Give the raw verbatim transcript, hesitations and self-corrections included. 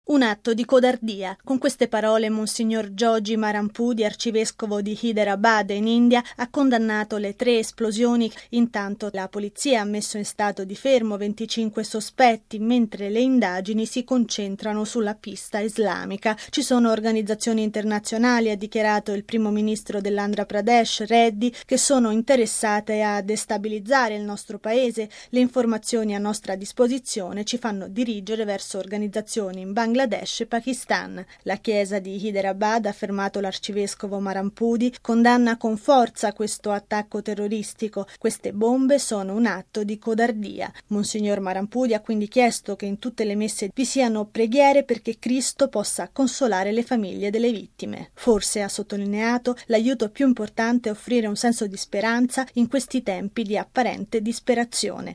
Un atto di codardia. Con queste parole Monsignor Jogi Marampudi, arcivescovo di Hyderabad in India, ha condannato le tre esplosioni. Intanto la polizia ha messo in stato di fermo venticinque sospetti, mentre le indagini si concentrano sulla pista islamica. Ci sono organizzazioni internazionali, ha dichiarato il primo ministro dell'Andhra Pradesh, Reddy, che sono interessate a destabilizzare il nostro paese. Le informazioni a nostra disposizione ci fanno dirigere verso organizzazioni in Bangladesh Bangladesh e Pakistan. La chiesa di Hyderabad, ha affermato l'arcivescovo Marampudi, condanna con forza questo attacco terroristico. Queste bombe sono un atto di codardia. Monsignor Marampudi ha quindi chiesto che in tutte le messe vi siano preghiere perché Cristo possa consolare le famiglie delle vittime. Forse, ha sottolineato, l'aiuto più importante è offrire un senso di speranza in questi tempi di apparente disperazione.